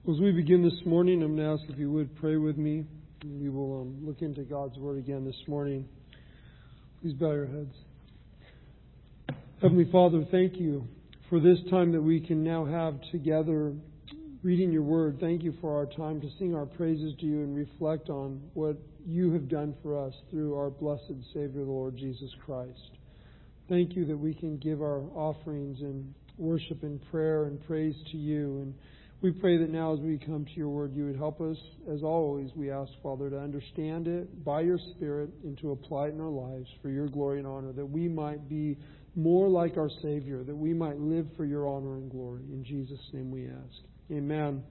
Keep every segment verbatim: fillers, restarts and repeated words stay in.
As we begin this morning, I'm going to ask if you would pray with me. And we will um, look into God's Word again this morning. Please bow your heads. Heavenly Father, thank you for this time that we can now have together reading your Word. Thank you for our time to sing our praises to you and reflect on what you have done for us through our blessed Savior, the Lord Jesus Christ. Thank you that we can give our offerings and worship and prayer and praise to you. And we pray that now as we come to your word, you would help us, as always, we ask, Father, to understand it by your Spirit and to apply it in our lives for your glory and honor, that we might be more like our Savior, that we might live for your honor and glory. In Jesus' name we ask. Amen.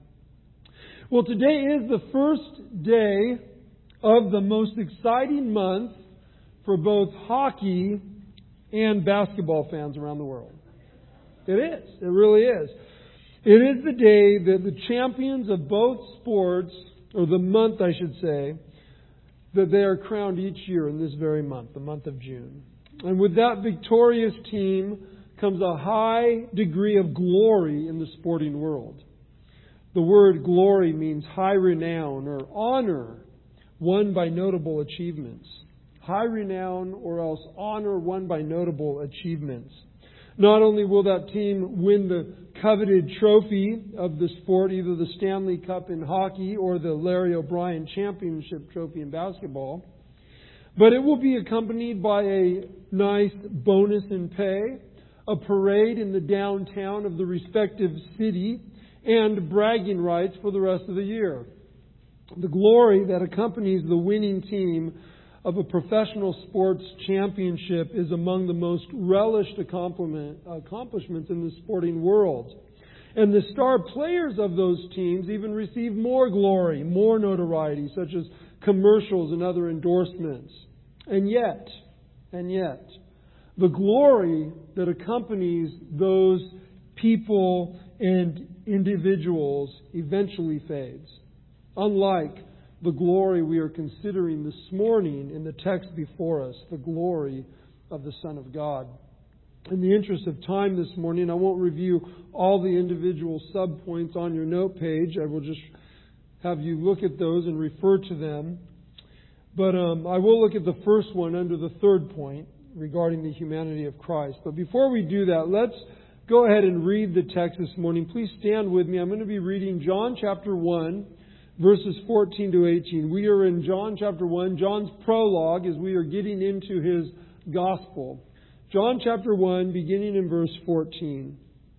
Well, today is the first day of the most exciting month for both hockey and basketball fans around the world. It is. It really is. It is the day that the champions of both sports, or the month I should say, that they are crowned each year in this very month, the month of June. And with that victorious team comes a high degree of glory in the sporting world. The word glory means high renown or honor won by notable achievements. High renown or else honor won by notable achievements. Not only will that team win the coveted trophy of the sport, either the Stanley Cup in hockey or the Larry O'Brien Championship Trophy in basketball, but it will be accompanied by a nice bonus in pay, a parade in the downtown of the respective city, and bragging rights for the rest of the year. The glory that accompanies the winning team of a professional sports championship is among the most relished accomplishments in the sporting world. And the star players of those teams even receive more glory, more notoriety, such as commercials and other endorsements. And yet, and yet, the glory that accompanies those people and individuals eventually fades. Unlike the glory we are considering this morning in the text before us, the glory of the Son of God. In the interest of time this morning, I won't review all the individual subpoints on your note page. I will just have you look at those and refer to them. But um, I will look at the first one under the third point regarding the humanity of Christ. But before we do that, let's go ahead and read the text this morning. Please stand with me. I'm going to be reading John chapter one, verses fourteen to eighteen. We are in John chapter one, John's prologue, as we are getting into his gospel. John chapter one, beginning in verse fourteen.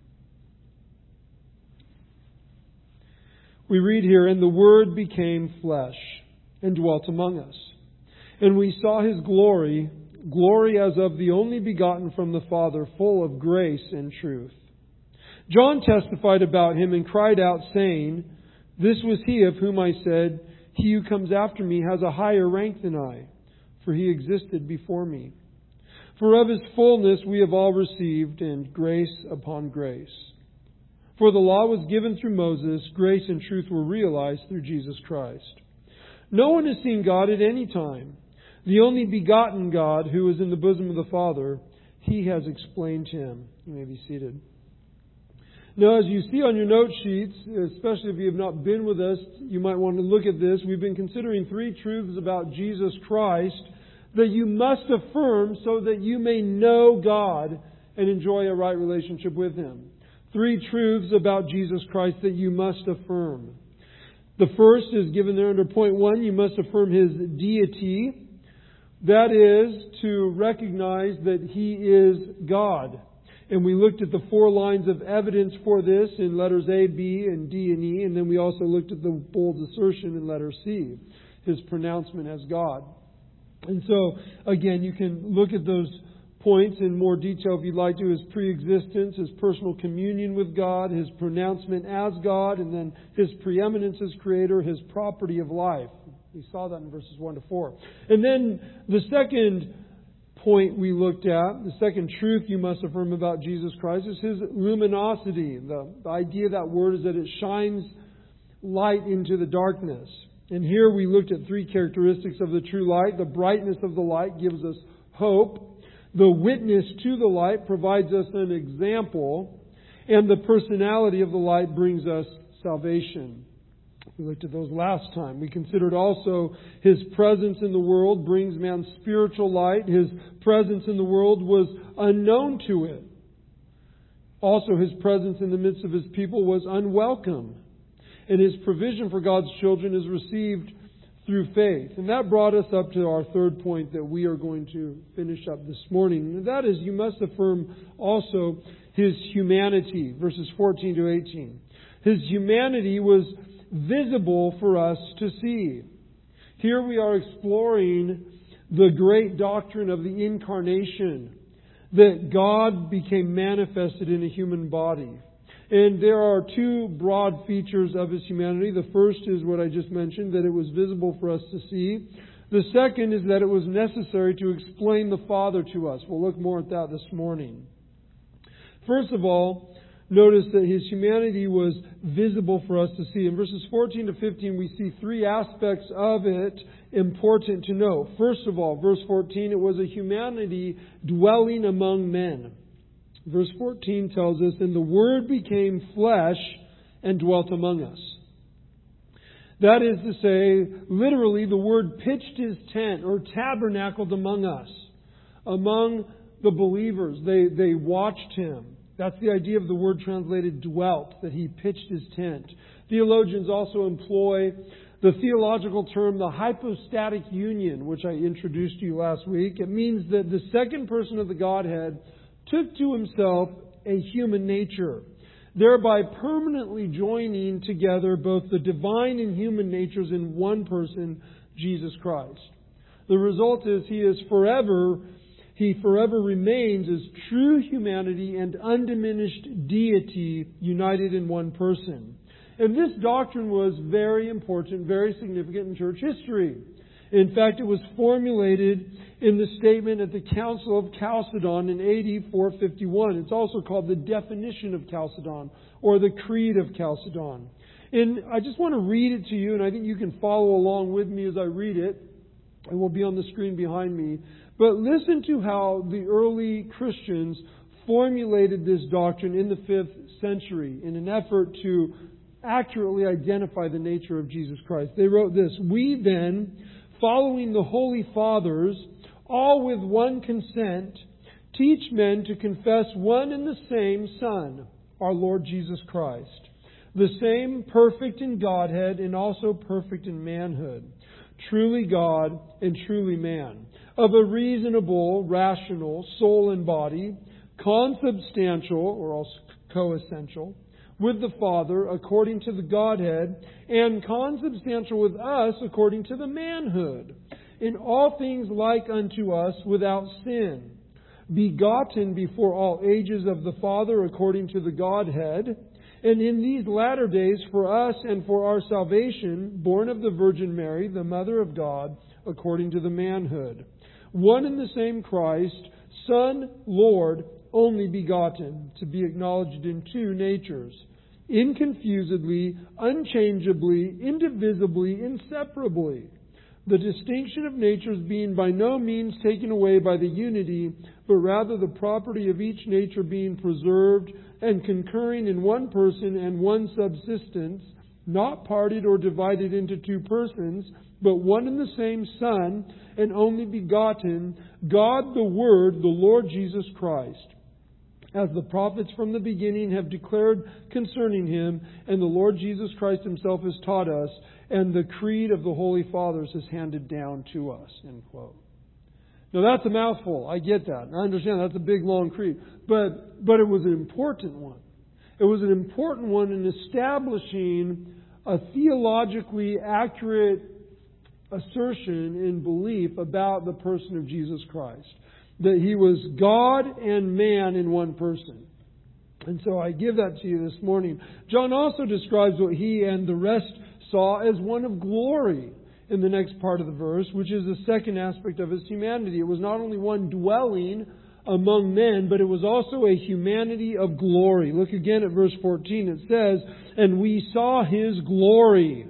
We read here, "And the Word became flesh and dwelt among us. And we saw His glory, glory as of the only begotten from the Father, full of grace and truth. John testified about Him and cried out, saying, 'This was He of whom I said, He who comes after me has a higher rank than I, for He existed before me. For of His fullness we have all received, and grace upon grace. For the law was given through Moses, grace and truth were realized through Jesus Christ. No one has seen God at any time. The only begotten God, who is in the bosom of the Father, He has explained Him.'" You may be seated. Now, as you see on your note sheets, especially if you have not been with us, you might want to look at this. We've been considering three truths about Jesus Christ that you must affirm so that you may know God and enjoy a right relationship with Him. Three truths about Jesus Christ that you must affirm. The first is given there under point one. You must affirm His deity. That is to recognize that He is God. And we looked at the four lines of evidence for this in letters A, B, and D, and E. And then we also looked at the bold assertion in letter C, His pronouncement as God. And so, again, you can look at those points in more detail if you'd like to. His preexistence, His personal communion with God, His pronouncement as God, and then His preeminence as Creator, His property of life. We saw that in verses one to four. And then the second point we looked at, the second truth you must affirm about Jesus Christ, is His luminosity. The, the idea of that word is that it shines light into the darkness. And here we looked at three characteristics of the true light. The brightness of the light gives us hope. The witness to the light provides us an example. And the personality of the light brings us salvation. We looked at those last time. We considered also His presence in the world brings man spiritual light. His presence in the world was unknown to it. Also, His presence in the midst of His people was unwelcome. And His provision for God's children is received through faith. And that brought us up to our third point that we are going to finish up this morning. And that is, you must affirm also His humanity, verses fourteen to eighteen. His humanity was visible for us to see. Here we are exploring the great doctrine of the incarnation, that God became manifested in a human body. And there are two broad features of His humanity. The first is what I just mentioned, that it was visible for us to see. The second is that it was necessary to explain the Father to us. We'll look more at that this morning. First of all, notice that His humanity was visible for us to see. In verses fourteen to fifteen, we see three aspects of it important to know. First of all, verse fourteen, it was a humanity dwelling among men. Verse fourteen tells us, and the Word became flesh and dwelt among us. That is to say, literally, the Word pitched His tent or tabernacled among us, among the believers. They, they watched Him. That's the idea of the word translated dwelt, that He pitched His tent. Theologians also employ the theological term, the hypostatic union, which I introduced to you last week. It means that the second person of the Godhead took to Himself a human nature, thereby permanently joining together both the divine and human natures in one person, Jesus Christ. The result is He is forever He forever remains as true humanity and undiminished deity united in one person. And this doctrine was very important, very significant in church history. In fact, it was formulated in the statement at the Council of Chalcedon in A D four fifty-one. It's also called the Definition of Chalcedon, or the Creed of Chalcedon. And I just want to read it to you, and I think you can follow along with me as I read it. It will be on the screen behind me. But listen to how the early Christians formulated this doctrine in the fifth century in an effort to accurately identify the nature of Jesus Christ. They wrote this: "We then, following the Holy Fathers, all with one consent, teach men to confess one and the same Son, our Lord Jesus Christ, the same perfect in Godhead and also perfect in manhood, truly God and truly man, of a reasonable, rational soul and body, consubstantial, or also coessential, with the Father according to the Godhead, and consubstantial with us according to the manhood, in all things like unto us without sin, begotten before all ages of the Father according to the Godhead, and in these latter days for us and for our salvation, born of the Virgin Mary, the Mother of God, according to the manhood. One and the same Christ, Son, Lord, only begotten, to be acknowledged in two natures, inconfusedly, unchangeably, indivisibly, inseparably. The distinction of natures being by no means taken away by the unity, but rather the property of each nature being preserved and concurring in one person and one subsistence, not parted or divided into two persons, but one and the same Son, and only begotten, God the Word, the Lord Jesus Christ, as the prophets from the beginning have declared concerning Him, and the Lord Jesus Christ Himself has taught us, and the creed of the Holy Fathers is handed down to us." End quote. Now that's a mouthful. I get that. I understand that's a big, long creed. But, but it was an important one. It was an important one in establishing a theologically accurate assertion and belief about the person of Jesus Christ. That He was God and man in one person. And so I give that to you this morning. John also describes what he and the rest saw as one of glory in the next part of the verse, which is the second aspect of His humanity. It was not only one dwelling among men, but it was also a humanity of glory. Look again at verse fourteen. It says, "And we saw His glory,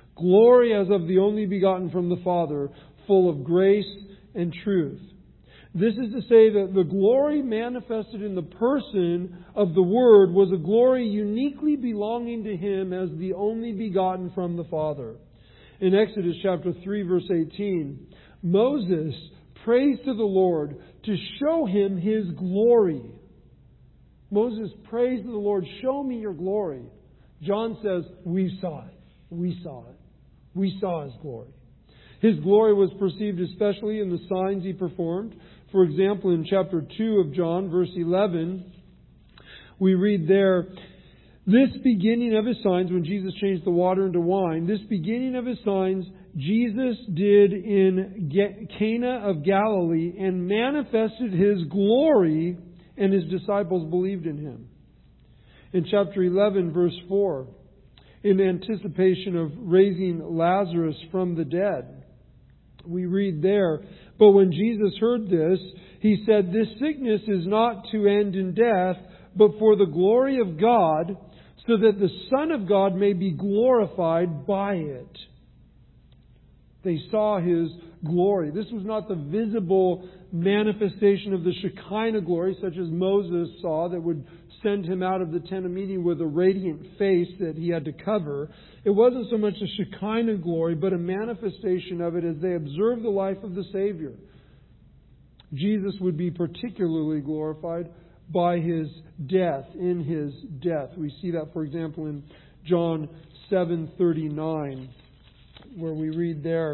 glory as of the only begotten from the Father, full of grace and truth." This is to say that the glory manifested in the person of the Word was a glory uniquely belonging to Him as the only begotten from the Father. In Exodus chapter three, verse eighteen, Moses prays to the Lord to show him His glory. Moses prays to the Lord, show me your glory. John says, we saw it. We saw it. We saw His glory. His glory was perceived especially in the signs He performed. For example, in chapter two of John, verse eleven, we read there, this beginning of His signs, when Jesus changed the water into wine, this beginning of His signs Jesus did in Cana of Galilee and manifested His glory, and His disciples believed in Him. In chapter eleven, verse four, in anticipation of raising Lazarus from the dead, we read there, but when Jesus heard this, He said, this sickness is not to end in death, but for the glory of God, so that the Son of God may be glorified by it. They saw His glory. This was not the visible manifestation of the Shekinah glory, such as Moses saw, that would send him out of the tent of meeting with a radiant face that he had to cover. It wasn't so much a Shekinah glory, but a manifestation of it as they observed the life of the Savior. Jesus would be particularly glorified by His death, in His death. We see that, for example, in John seven thirty-nine, where we read there,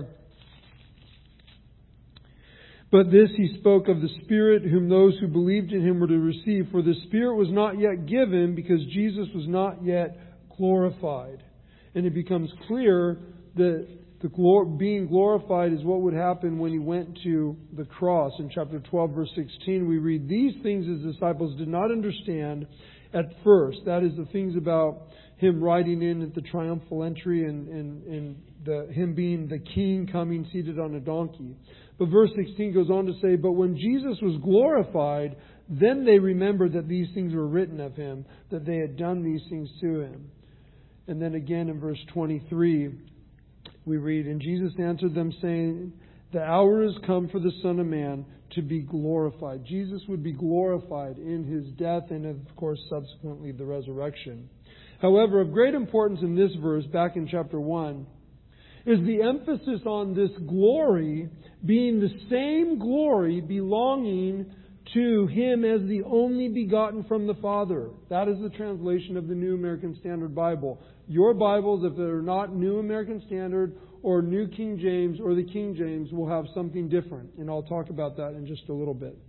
but this He spoke of the Spirit, whom those who believed in Him were to receive. For the Spirit was not yet given, because Jesus was not yet glorified. And it becomes clear that the glor- being glorified is what would happen when He went to the cross. In chapter twelve, verse sixteen, we read, these things His disciples did not understand at first. That is, the things about Him riding in at the triumphal entry and, and, and the, Him being the King coming seated on a donkey. But verse sixteen goes on to say, but when Jesus was glorified, then they remembered that these things were written of Him, that they had done these things to Him. And then again in verse twenty-three, we read, and Jesus answered them, saying, the hour is come for the Son of Man to be glorified. Jesus would be glorified in His death and, of course, subsequently the resurrection. However, of great importance in this verse, back in chapter one, is the emphasis on this glory being the same glory belonging to Him as the only begotten from the Father. That is the translation of the New American Standard Bible. Your Bibles, if they're not New American Standard or New King James or the King James, will have something different. And I'll talk about that in just a little bit.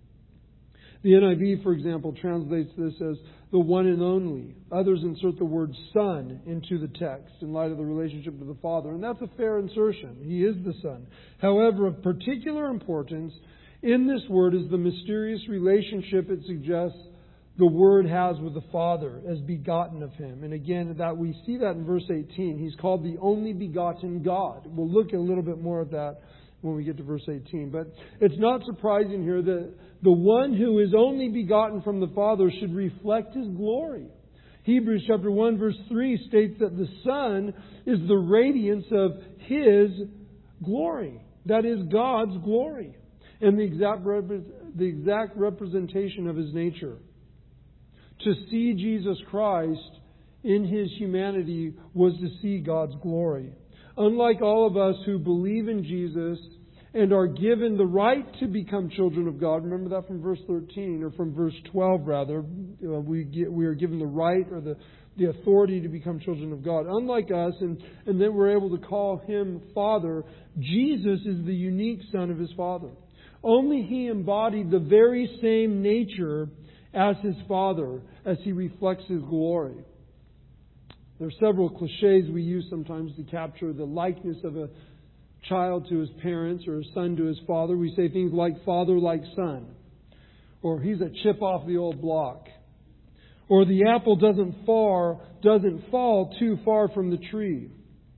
The N I V, for example, translates this as the one and only. Others insert the word Son into the text in light of the relationship to the Father. And that's a fair insertion. He is the Son. However, of particular importance in this word is the mysterious relationship it suggests the Word has with the Father as begotten of Him. And again, that we see that in verse eighteen. He's called the only begotten God. We'll look a little bit more at that when we get to verse eighteen. But it's not surprising here that the one who is only begotten from the Father should reflect His glory. Hebrews chapter one verse three states that the Son is the radiance of His glory. That is God's glory. And the exact, rep- the exact representation of His nature. To see Jesus Christ in His humanity was to see God's glory. Unlike all of us who believe in Jesus and are given the right to become children of God. Remember that from verse thirteen, or from verse twelve rather. Uh, we get, we are given the right or the, the authority to become children of God. Unlike us, and, and then we're able to call Him Father, Jesus is the unique Son of His Father. Only He embodied the very same nature as His Father, as He reflects His glory. There are several cliches we use sometimes to capture the likeness of a child to his parents or a son to his father. We say things like father like son, or he's a chip off the old block, or the apple doesn't fall, doesn't fall too far from the tree,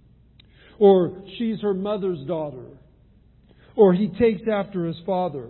or she's her mother's daughter, or he takes after his father.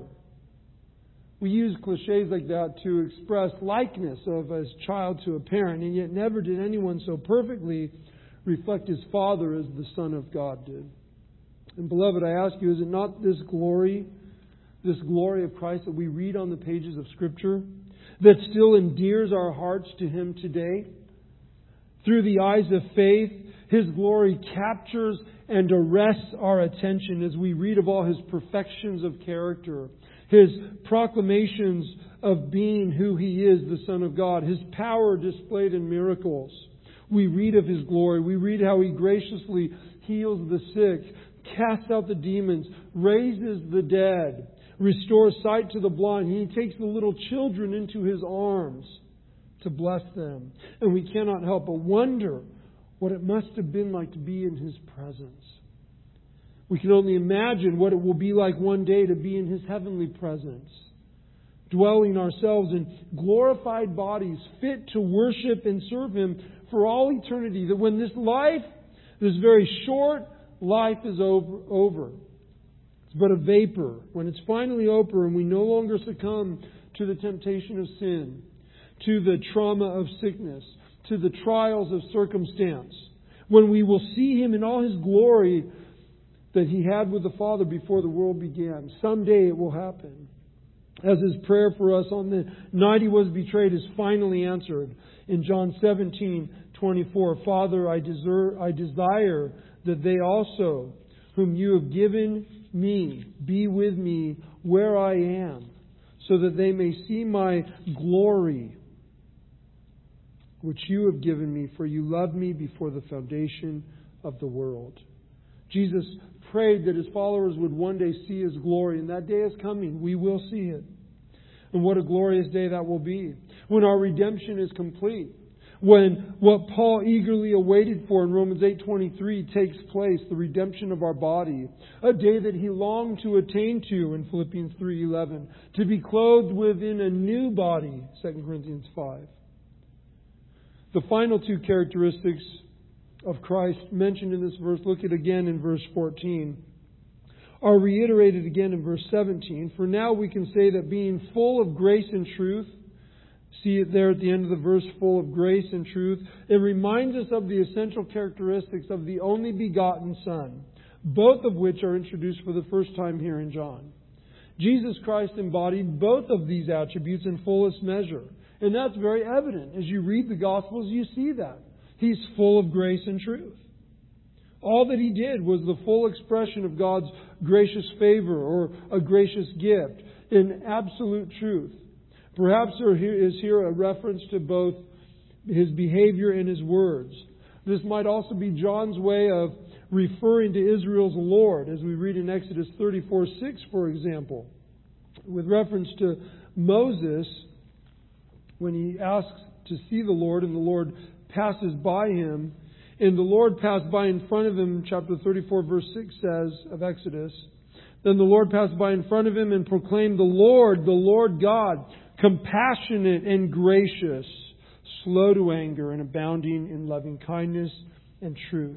We use cliches like that to express likeness of a child to a parent, and yet never did anyone so perfectly reflect his Father as the Son of God did. And beloved, I ask you, is it not this glory this glory of Christ that we read on the pages of Scripture, that still endears our hearts to Him today? Through the eyes of faith, His glory captures and arrests our attention as we read of all His perfections of character, His proclamations of being who He is, the Son of God, His power displayed in miracles. We read of His glory. We read how He graciously heals the sick, casts out the demons, raises the dead, restores sight to the blind. He takes the little children into His arms to bless them. And we cannot help but wonder what it must have been like to be in His presence. We can only imagine what it will be like one day to be in His heavenly presence, dwelling ourselves in glorified bodies fit to worship and serve Him for all eternity. That when this life, this very short life is over, over, it's but a vapor. When it's finally over and we no longer succumb to the temptation of sin, to the trauma of sickness, to the trials of circumstance, when we will see Him in all His glory that He had with the Father before the world began. Someday it will happen. As His prayer for us on the night He was betrayed is finally answered in John seventeen twenty-four. Father, I, deserve, I desire that they also, whom You have given Me, be with Me where I am, so that they may see My glory, which You have given Me, for You loved Me before the foundation of the world. Jesus prayed that His followers would one day see His glory, and that day is coming. We will see it. And what a glorious day that will be, when our redemption is complete. When what Paul eagerly awaited for in Romans eight twenty-three takes place, the redemption of our body. A day that he longed to attain to in Philippians three eleven. To be clothed within a new body, Second Corinthians five. The final two characteristics of Christ mentioned in this verse, look at again in verse fourteen, are reiterated again in verse seventeen. For now we can say that being full of grace and truth, see it there at the end of the verse, full of grace and truth, it reminds us of the essential characteristics of the only begotten Son, both of which are introduced for the first time here in John. Jesus Christ embodied both of these attributes in fullest measure. And that's very evident. As you read the Gospels, you see that. He's full of grace and truth. All that He did was the full expression of God's gracious favor or a gracious gift in absolute truth. Perhaps there is here a reference to both His behavior and His words. This might also be John's way of referring to Israel's Lord, as we read in Exodus thirty-four six, for example, with reference to Moses, when he asks to see the Lord and the Lord passes by him, and the Lord passed by in front of him, chapter thirty-four verse six says of Exodus, then the Lord passed by in front of him and proclaimed, the Lord, the Lord God, compassionate and gracious, slow to anger and abounding in loving kindness and truth.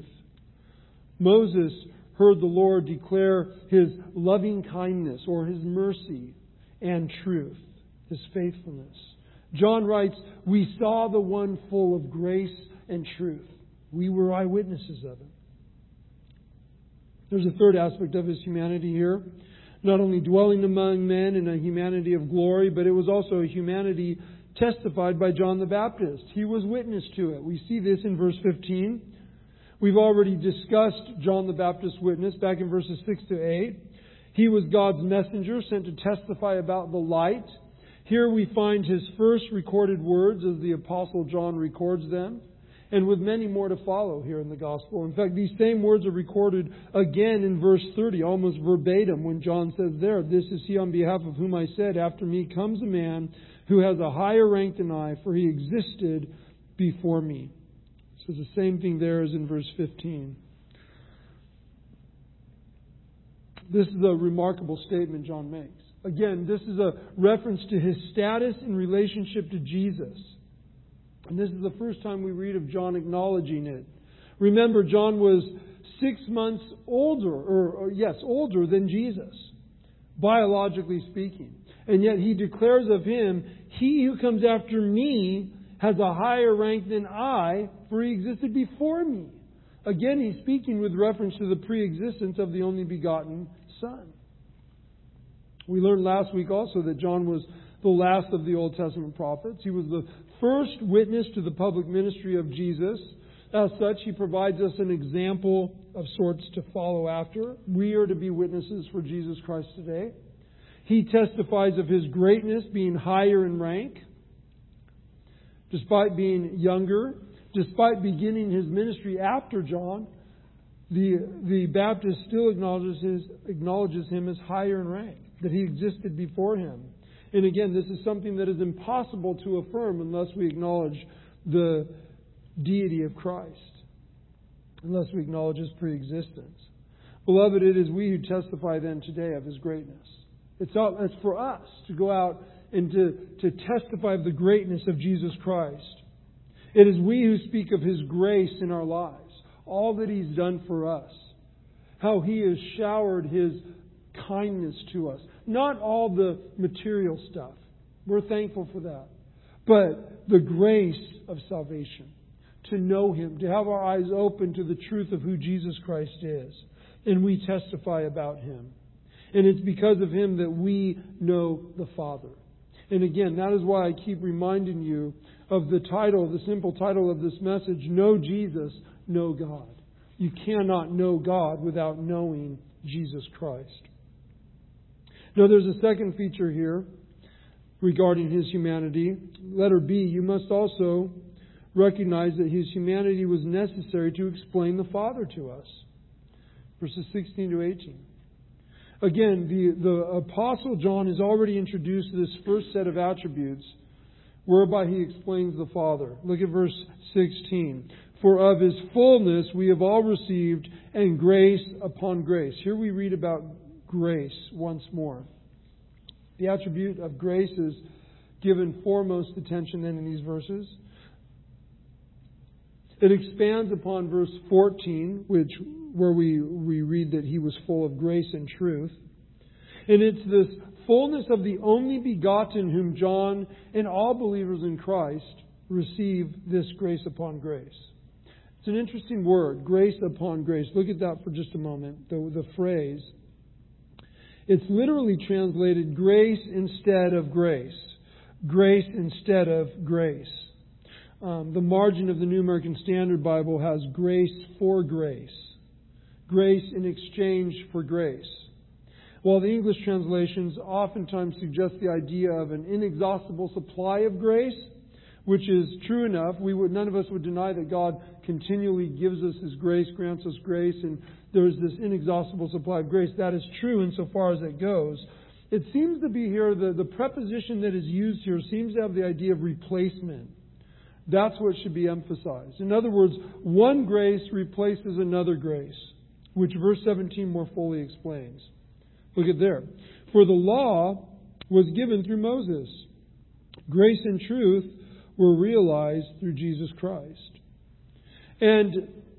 Moses heard the Lord declare His loving kindness or His mercy and truth, His faithfulness. John writes, we saw the one full of grace and truth. We were eyewitnesses of it. There's a third aspect of His humanity here. Not only dwelling among men in a humanity of glory, but it was also a humanity testified by John the Baptist. He was witness to it. We see this in verse fifteen. We've already discussed John the Baptist's witness back in verses six to eight. He was God's messenger sent to testify about the light. Here we find his first recorded words as the Apostle John records them, and with many more to follow here in the Gospel. In fact, these same words are recorded again in verse thirty, almost verbatim, when John says there, this is He on behalf of whom I said, after me comes a man who has a higher rank than I, for He existed before me. So the same thing there as in verse fifteen. This is a remarkable statement John makes. Again, this is a reference to His status in relationship to Jesus. And this is the first time we read of John acknowledging it. Remember, John was six months older, or, or yes, older than Jesus, biologically speaking. And yet he declares of Him, He who comes after me has a higher rank than I, for He existed before me. Again, he's speaking with reference to the pre-existence of the only begotten Son. We learned last week also that John was the last of the Old Testament prophets. He was the first witness to the public ministry of Jesus. As such, he provides us an example of sorts to follow after. We are to be witnesses for Jesus Christ today. He testifies of His greatness, being higher in rank, despite being younger, despite beginning His ministry after John. The, the Baptist still acknowledges, his, acknowledges Him as higher in rank, that He existed before Him. And again, this is something that is impossible to affirm unless we acknowledge the deity of Christ, unless we acknowledge His preexistence. Beloved, it is we who testify then today of His greatness. It's, all, it's for us to go out and to, to testify of the greatness of Jesus Christ. It is we who speak of His grace in our lives, all that He's done for us, how He has showered His kindness to us. Not all the material stuff. We're thankful for that. But the grace of salvation. To know Him. To have our eyes open to the truth of who Jesus Christ is. And we testify about Him. And it's because of Him that we know the Father. And again, that is why I keep reminding you of the title, the simple title of this message, Know Jesus, Know God. You cannot know God without knowing Jesus Christ. Now, there's a second feature here regarding His humanity. Letter B, you must also recognize that His humanity was necessary to explain the Father to us. Verses sixteen to eighteen. Again, the, the Apostle John has already introduced this first set of attributes whereby he explains the Father. Look at verse sixteen. For of His fullness we have all received, and grace upon grace. Here we read about grace once more. The attribute of grace is given foremost attention then in these verses. It expands upon verse fourteen, which where we, we read that He was full of grace and truth. And it's this fullness of the only begotten whom John and all believers in Christ receive this grace upon grace. It's an interesting word, grace upon grace. Look at that for just a moment, the, the phrase. It's literally translated grace instead of grace. Grace instead of grace. Um, the margin of the New American Standard Bible has grace for grace. Grace in exchange for grace. While the English translations oftentimes suggest the idea of an inexhaustible supply of grace, which is true enough. We would, none of us would deny that God continually gives us His grace, grants us grace, and there's this inexhaustible supply of grace. That is true insofar as it goes. It seems to be here, the, the preposition that is used here seems to have the idea of replacement. That's what should be emphasized. In other words, one grace replaces another grace, which verse seventeen more fully explains. Look at there. For the law was given through Moses. Grace and truth were realized through Jesus Christ. And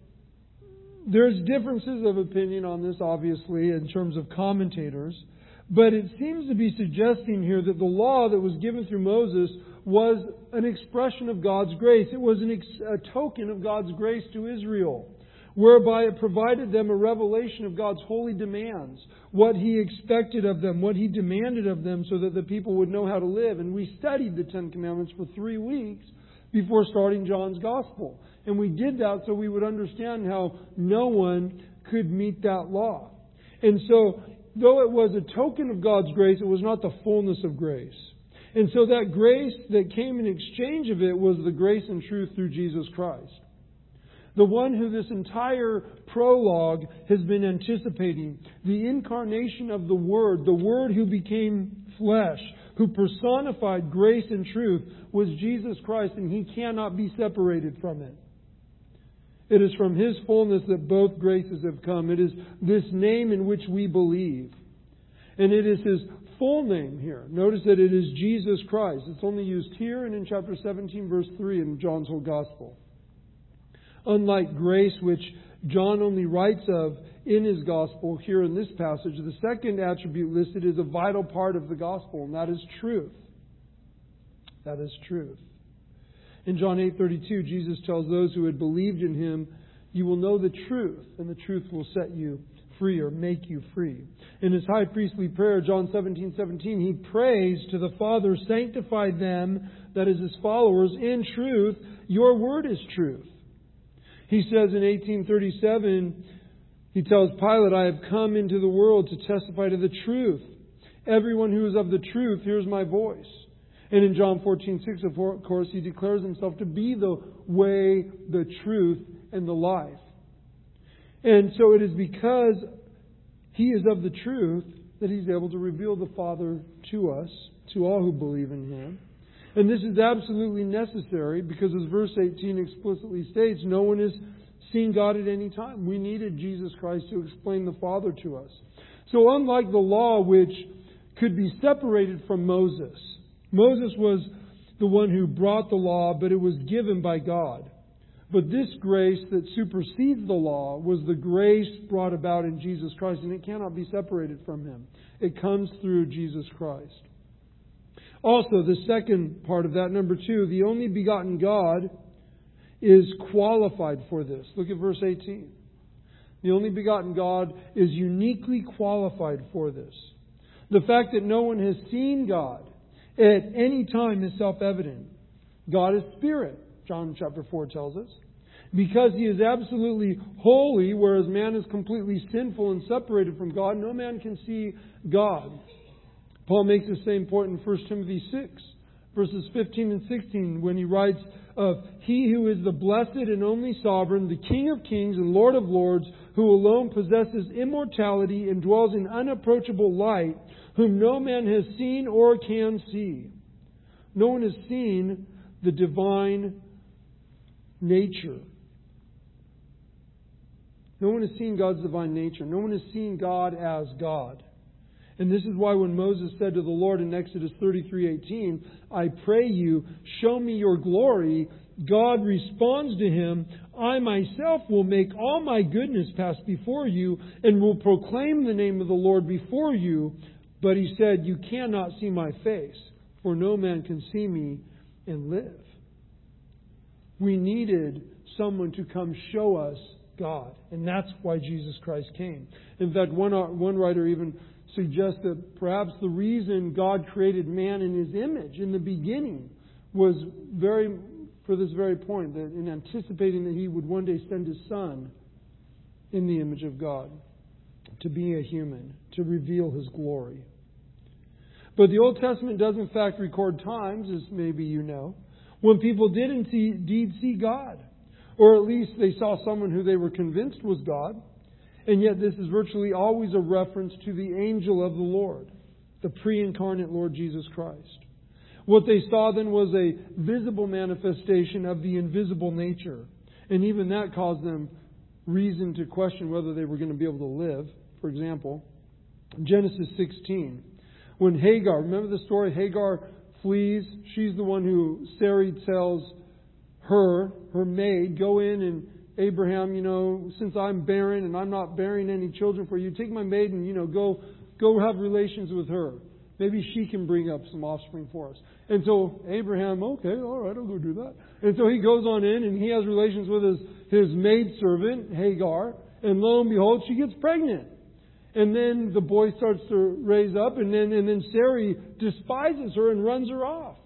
there's differences of opinion on this, obviously, in terms of commentators. But it seems to be suggesting here that the law that was given through Moses was an expression of God's grace. It was an ex- a token of God's grace to Israel, whereby it provided them a revelation of God's holy demands, what He expected of them, what He demanded of them, so that the people would know how to live. And we studied the Ten Commandments for three weeks before starting John's Gospel. And we did that so we would understand how no one could meet that law. And so, though it was a token of God's grace, it was not the fullness of grace. And so that grace that came in exchange of it was the grace and truth through Jesus Christ. The one who this entire prologue has been anticipating. The incarnation of the Word, the Word who became flesh, who personified grace and truth, was Jesus Christ, and He cannot be separated from it. It is from His fullness that both graces have come. It is this name in which we believe. And it is His full name here. Notice that it is Jesus Christ. It's only used here and in chapter seventeen, verse three in John's whole Gospel. Unlike grace, which John only writes of in his Gospel, here in this passage, the second attribute listed is a vital part of the Gospel, and that is truth. That is truth. In John eight thirty-two, Jesus tells those who had believed in Him, you will know the truth, and the truth will set you free or make you free. In his high priestly prayer, John seventeen seventeen, he prays to the Father, sanctify them, that is his followers, in truth. Your word is truth. He says in eighteen thirty-seven, he tells Pilate, I have come into the world to testify to the truth. Everyone who is of the truth hears my voice. And in John fourteen six, of course, he declares himself to be the way, the truth, and the life. And so it is because he is of the truth that he's able to reveal the Father to us, to all who believe in him. And this is absolutely necessary because, as verse eighteen explicitly states, no one has seen God at any time. We needed Jesus Christ to explain the Father to us. So unlike the law, which could be separated from Moses, Moses was the one who brought the law, but it was given by God. But this grace that supersedes the law was the grace brought about in Jesus Christ, and it cannot be separated from him. It comes through Jesus Christ. Also, the second part of that, number two, the only begotten God is qualified for this. Look at verse eighteen. The only begotten God is uniquely qualified for this. The fact that no one has seen God at any time is self-evident. God is spirit, John chapter four tells us. Because he is absolutely holy, whereas man is completely sinful and separated from God, no man can see God. Paul makes the same point in First Timothy six, verses fifteen and sixteen, when he writes of He who is the blessed and only sovereign, the King of kings and Lord of lords, who alone possesses immortality and dwells in unapproachable light, whom no man has seen or can see. No one has seen the divine nature. No one has seen God's divine nature. No one has seen God as God. And this is why when Moses said to the Lord in Exodus thirty-three eighteen, I pray you, show me your glory, God responds to him, I myself will make all my goodness pass before you and will proclaim the name of the Lord before you. But he said, you cannot see my face, for no man can see me and live. We needed someone to come show us God. And that's why Jesus Christ came. In fact, one, one writer even suggests that perhaps the reason God created man in his image in the beginning was very, for this very point, that in anticipating that he would one day send his Son in the image of God to be a human, to reveal his glory. But the Old Testament does in fact record times, as maybe you know, when people did indeed see God. Or at least they saw someone who they were convinced was God. And yet this is virtually always a reference to the angel of the Lord, the pre-incarnate Lord Jesus Christ. What they saw then was a visible manifestation of the invisible nature. And even that caused them reason to question whether they were going to be able to live. For example, Genesis sixteen. When Hagar, remember the story? Hagar flees. She's the one who Sarai tells her, her maid, go in and Abraham, you know, since I'm barren and I'm not bearing any children for you, take my maid and, you know, go go have relations with her. Maybe she can bring up some offspring for us. And so Abraham, okay, all right, I'll go do that. And so he goes on in and he has relations with his, his maidservant, Hagar. And lo and behold, she gets pregnant. And then the boy starts to raise up, and then and then Sarai despises her and runs her off.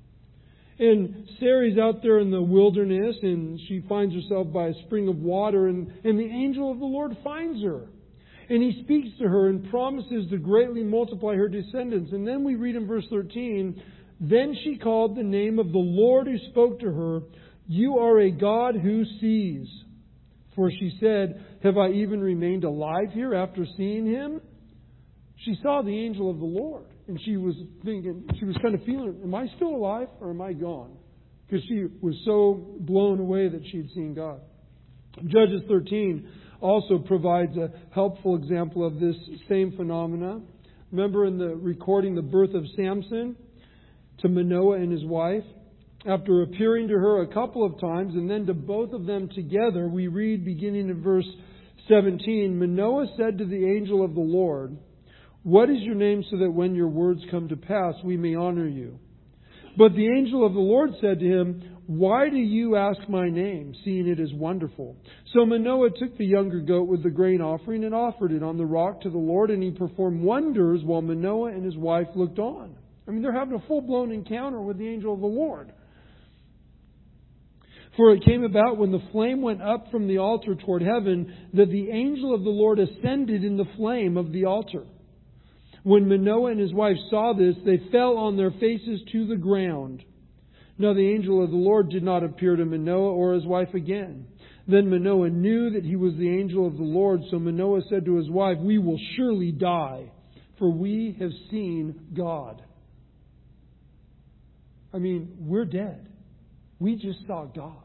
And Sarai's out there in the wilderness, and she finds herself by a spring of water, and, and the angel of the Lord finds her. And he speaks to her and promises to greatly multiply her descendants. And then we read in verse thirteen, then she called the name of the Lord who spoke to her, you are a God who sees. For she said, have I even remained alive here after seeing him? She saw the angel of the Lord. And she was thinking, she was kind of feeling, am I still alive or am I gone? Because she was so blown away that she had seen God. Judges thirteen also provides a helpful example of this same phenomena. Remember in the recording the birth of Samson to Manoah and his wife? After appearing to her a couple of times and then to both of them together, we read beginning in verse seventeen, Manoah said to the angel of the Lord, what is your name so that when your words come to pass we may honor you? But the angel of the Lord said to him, "Why do you ask my name, seeing it is wonderful?" So Manoah took the younger goat with the grain offering and offered it on the rock to the Lord, and he performed wonders while Manoah and his wife looked on. I mean, they're having a full-blown encounter with the angel of the Lord. For it came about when the flame went up from the altar toward heaven that the angel of the Lord ascended in the flame of the altar. When Manoah and his wife saw this, they fell on their faces to the ground. Now the angel of the Lord did not appear to Manoah or his wife again. Then Manoah knew that he was the angel of the Lord, so Manoah said to his wife, "We will surely die, for we have seen God." I mean, we're dead. We just saw God.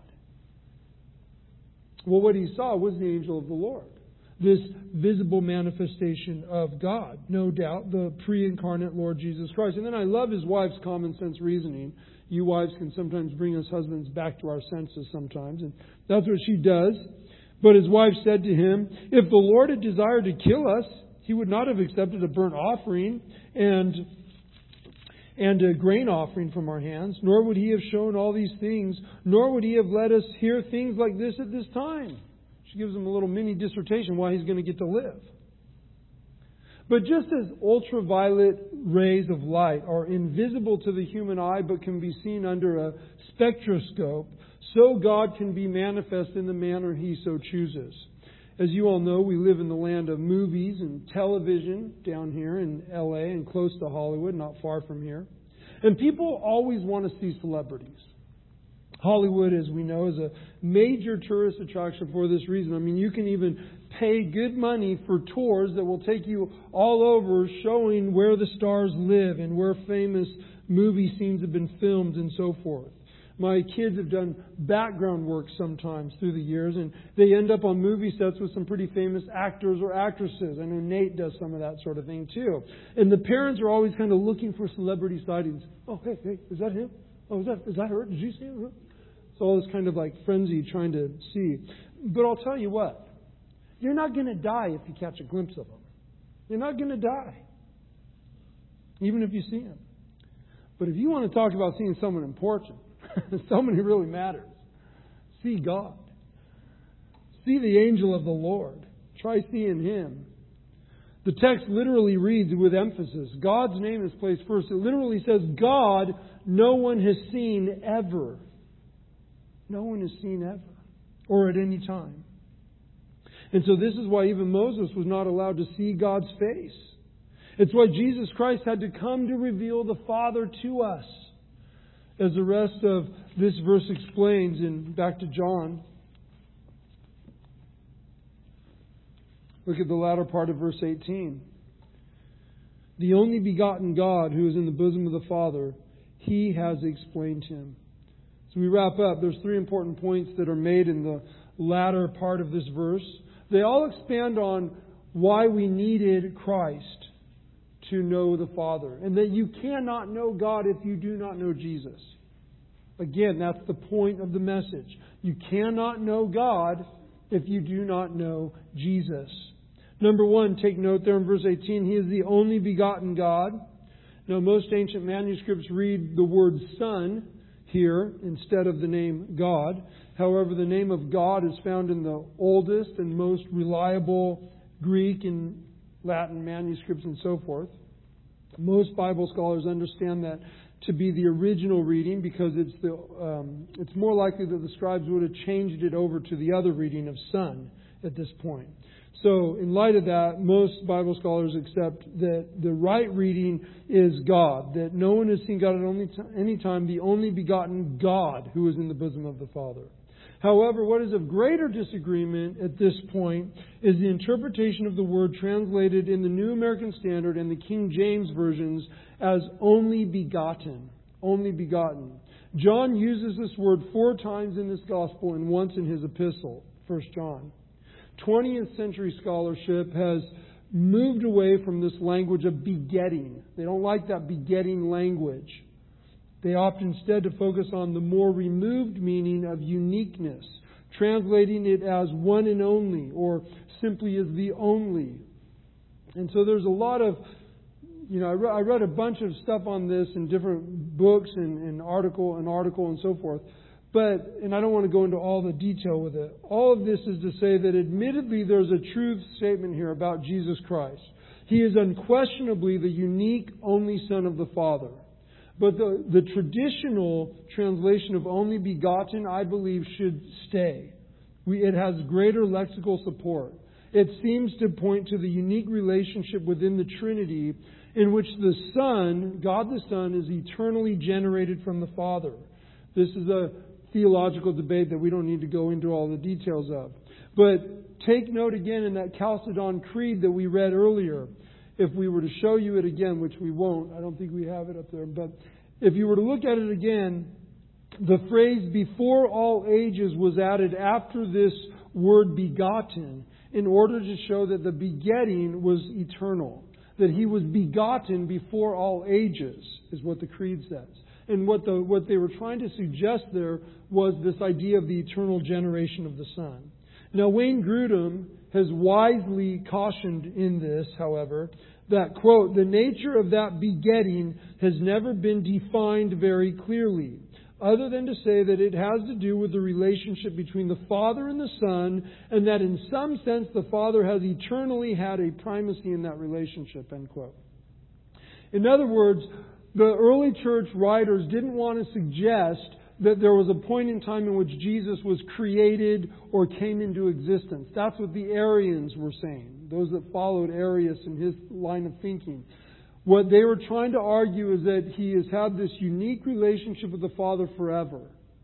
Well, what he saw was the angel of the Lord. This visible manifestation of God. No doubt, the pre-incarnate Lord Jesus Christ. And then I love his wife's common sense reasoning. You wives can sometimes bring us husbands back to our senses sometimes. And that's what she does. But his wife said to him, "If the Lord had desired to kill us, he would not have accepted a burnt offering and and a grain offering from our hands, nor would he have shown all these things, nor would he have let us hear things like this at this time." She gives him a little mini dissertation why he's going to get to live. But just as ultraviolet rays of light are invisible to the human eye but can be seen under a spectroscope, so God can be manifest in the manner he so chooses. As you all know, we live in the land of movies and television down here in L A and close to Hollywood, not far from here. And people always want to see celebrities. Hollywood, as we know, is a major tourist attraction for this reason. I mean, you can even pay good money for tours that will take you all over showing where the stars live and where famous movie scenes have been filmed and so forth. My kids have done background work sometimes through the years, and they end up on movie sets with some pretty famous actors or actresses. I know Nate does some of that sort of thing too. And the parents are always kind of looking for celebrity sightings. Oh, hey, hey, is that him? Oh, is that is that her? Did you see her? It's all this kind of like frenzy trying to see. But I'll tell you what, you're not going to die if you catch a glimpse of them. You're not going to die, even if you see him. But if you want to talk about seeing someone important, someone who really matters, see God. See the angel of the Lord. Try seeing him. The text literally reads with emphasis. God's name is placed first. It literally says, God, no one has seen ever. No one has seen ever. Or at any time. And so this is why even Moses was not allowed to see God's face. It's why Jesus Christ had to come to reveal the Father to us. As the rest of this verse explains, in back to John, look at the latter part of verse eighteen. The only begotten God who is in the bosom of the Father, he has explained him. So we wrap up. There's three important points that are made in the latter part of this verse. They all expand on why we needed Christ to know the Father. And that you cannot know God if you do not know Jesus. Again, that's the point of the message. You cannot know God if you do not know Jesus. Number one, take note there in verse eighteen, he is the only begotten God. Now, most ancient manuscripts read the word Son here instead of the name God. However, the name of God is found in the oldest and most reliable Greek and Latin manuscripts and so forth. Most Bible scholars understand that to be the original reading because it's the um, it's more likely that the scribes would have changed it over to the other reading of Son at this point. So, in light of that, most Bible scholars accept that the right reading is God, that no one has seen God at any time, the only begotten God who is in the bosom of the Father. However, what is of greater disagreement at this point is the interpretation of the word translated in the New American Standard and the King James versions as only begotten. Only begotten. John uses this word four times in this gospel and once in his epistle, First John. twentieth century scholarship has moved away from this language of begetting. They don't like that begetting language. They opt instead to focus on the more removed meaning of uniqueness, translating it as one and only, or simply as the only. And so there's a lot of, you know, I, re- I read a bunch of stuff on this in different books and, and article and article and so forth. But, and I don't want to go into all the detail with it. All of this is to say that admittedly there's a truth statement here about Jesus Christ. He is unquestionably the unique only Son of the Father. But the, the traditional translation of only begotten, I believe, should stay. We, it has greater lexical support. It seems to point to the unique relationship within the Trinity in which the Son, God the Son, is eternally generated from the Father. This is a theological debate that we don't need to go into all the details of. But take note again in that Chalcedon Creed that we read earlier. If we were to show you it again, which we won't, I don't think we have it up there, but if you were to look at it again, the phrase before all ages was added after this word begotten in order to show that the begetting was eternal. That He was begotten before all ages, is what the Creed says. And what the what they were trying to suggest there was this idea of the eternal generation of the Son. Now, Wayne Grudem has wisely cautioned in this, however, that, quote, the nature of that begetting has never been defined very clearly, other than to say that it has to do with the relationship between the Father and the Son, and that in some sense the Father has eternally had a primacy in that relationship, end quote. In other words, the early church writers didn't want to suggest that there was a point in time in which Jesus was created or came into existence. That's what the Arians were saying, those that followed Arius and his line of thinking. What they were trying to argue is that He has had this unique relationship with the Father forever.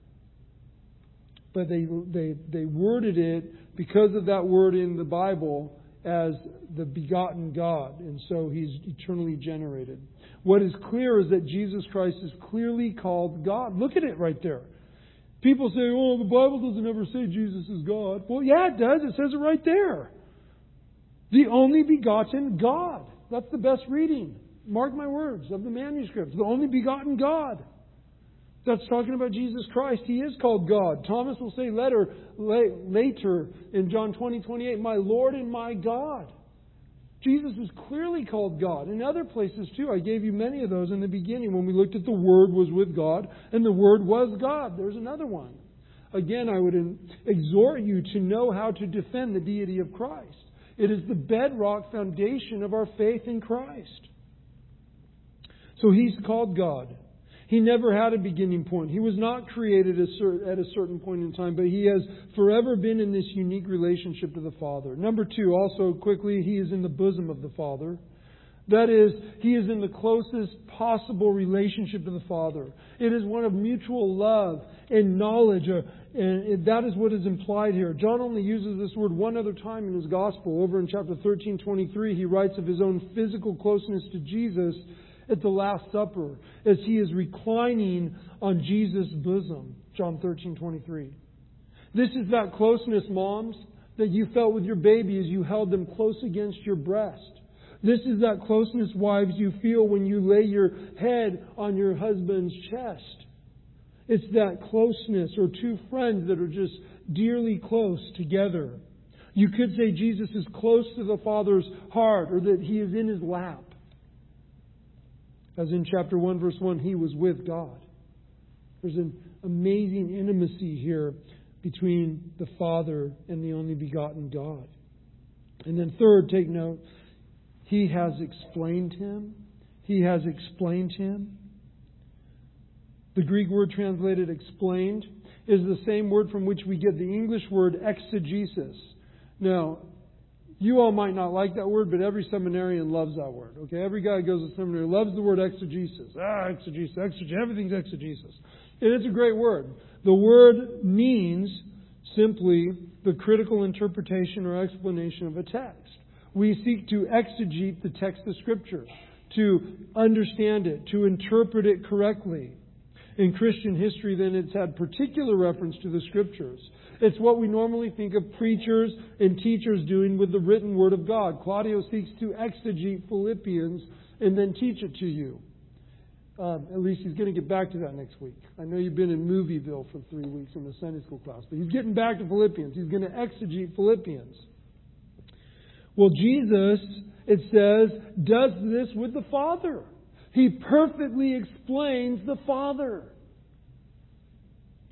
But they, they, they worded it, because of that word in the Bible, as the begotten God. And so He's eternally generated. What is clear is that Jesus Christ is clearly called God. Look at it right there. People say, oh, the Bible doesn't ever say Jesus is God. Well, yeah, it does. It says it right there. The only begotten God. That's the best reading. Mark my words of the manuscripts. The only begotten God. That's talking about Jesus Christ. He is called God. Thomas will say later, later in John twenty, twenty-eight, my Lord and my God. Jesus is clearly called God. In other places too, I gave you many of those in the beginning when we looked at the Word was with God and the Word was God. There's another one. Again, I would exhort you to know how to defend the deity of Christ. It is the bedrock foundation of our faith in Christ. So He's called God. He never had a beginning point. He was not created at a certain point in time, but He has forever been in this unique relationship to the Father. Number two, also quickly, He is in the bosom of the Father. That is, He is in the closest possible relationship to the Father. It is one of mutual love and knowledge, and that is what is implied here. John only uses this word one other time in his Gospel. Over in chapter thirteen, twenty-three, he writes of His own physical closeness to Jesus at the Last Supper, as He is reclining on Jesus' bosom. John thirteen, twenty-three. This is that closeness, moms, that you felt with your baby as you held them close against your breast. This is that closeness, wives, you feel when you lay your head on your husband's chest. It's that closeness, or two friends that are just dearly close together. You could say Jesus is close to the Father's heart, or that He is in His lap. As in chapter one, verse one, He was with God. There's an amazing intimacy here between the Father and the only begotten God. And then third, take note, He has explained Him. He has explained Him. The Greek word translated explained is the same word from which we get the English word exegesis. Now, you all might not like that word, but every seminarian loves that word. Okay, every guy who goes to seminary loves the word exegesis. Ah, exegesis, exegesis, everything's exegesis. And it's a great word. The word means simply the critical interpretation or explanation of a text. We seek to exegete the text of Scripture, to understand it, to interpret it correctly. In Christian history, then, it's had particular reference to the Scriptures. It's what we normally think of preachers and teachers doing with the written Word of God. Claudio seeks to exegete Philippians and then teach it to you. Um, at least he's going to get back to that next week. I know you've been in Movieville for three weeks in the Sunday school class, but he's getting back to Philippians. He's going to exegete Philippians. Well, Jesus, it says, does this with the Father. He perfectly explains the Father.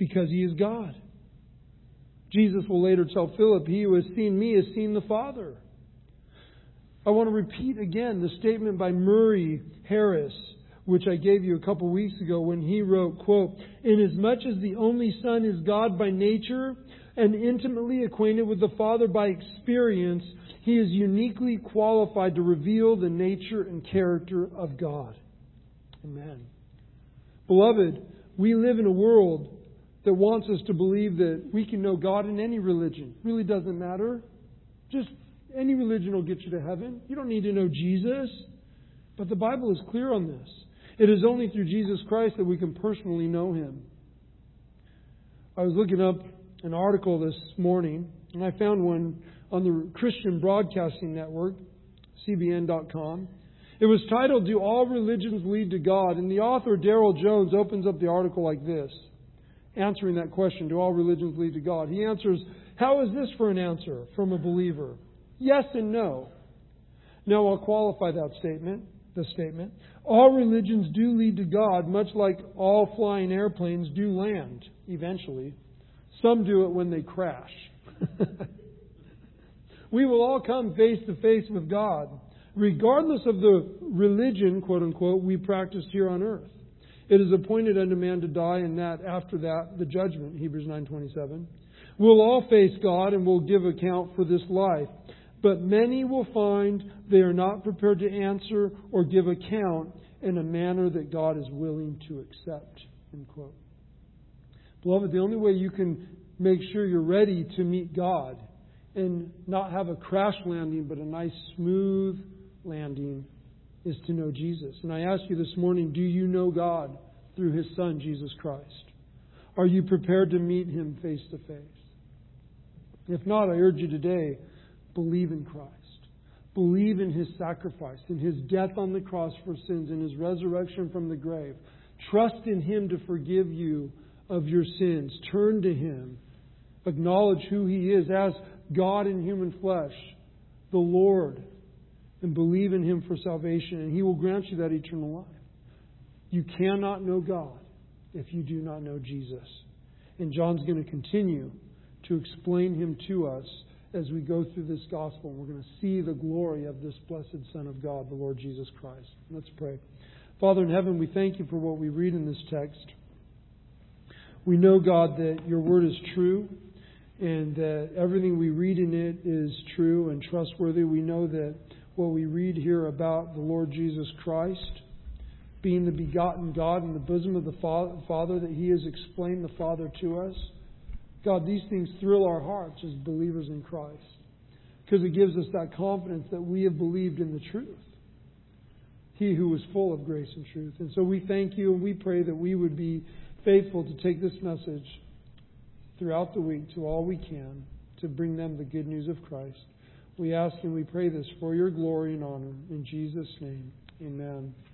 because He is God. Jesus will later tell Philip, "He who has seen me has seen the Father." I want to repeat again the statement by Murray Harris, which I gave you a couple weeks ago when he wrote, quote, "Inasmuch as the only Son is God by nature and intimately acquainted with the Father by experience, He is uniquely qualified to reveal the nature and character of God." Amen. Beloved, we live in a world that wants us to believe that we can know God in any religion. It really doesn't matter. Just any religion will get you to heaven. You don't need to know Jesus. But the Bible is clear on this. It is only through Jesus Christ that we can personally know Him. I was looking up an article this morning, and I found one on the Christian Broadcasting Network, C B N dot com. It was titled, "Do All Religions Lead to God?" And the author, Darrell Jones, opens up the article like this, answering that question, do all religions lead to God? He answers, "How is this for an answer from a believer? Yes and no." Now I'll qualify that statement, the statement. All religions do lead to God, much like all flying airplanes do land, eventually. Some do it when they crash. We will all come face to face with God, regardless of the religion, quote unquote, we practice here on earth. It is appointed unto man to die, and that after that, the judgment, Hebrews nine twenty-seven. We'll all face God and will give account for this life. But many will find they are not prepared to answer or give account in a manner that God is willing to accept. End quote. Beloved, the only way you can make sure you're ready to meet God and not have a crash landing but a nice smooth landing is to know Jesus. And I ask you this morning, do you know God through His Son, Jesus Christ? Are you prepared to meet Him face to face? If not, I urge you today, believe in Christ. Believe in His sacrifice, in His death on the cross for sins, in His resurrection from the grave. Trust in Him to forgive you of your sins. Turn to Him. Acknowledge who He is as God in human flesh, the Lord, and believe in Him for salvation, and He will grant you that eternal life. You cannot know God if you do not know Jesus. And John's going to continue to explain Him to us as we go through this gospel. We're going to see the glory of this blessed Son of God, the Lord Jesus Christ. Let's pray. Father in heaven, we thank You for what we read in this text. We know, God, that Your word is true and that everything we read in it is true and trustworthy. We know that what we read here about the Lord Jesus Christ being the begotten God in the bosom of the Father, that He has explained the Father to us. God, these things thrill our hearts as believers in Christ because it gives us that confidence that we have believed in the truth. He who was full of grace and truth. And so we thank You and we pray that we would be faithful to take this message throughout the week to all we can to bring them the good news of Christ. We ask and we pray this for Your glory and honor. In Jesus' name, amen.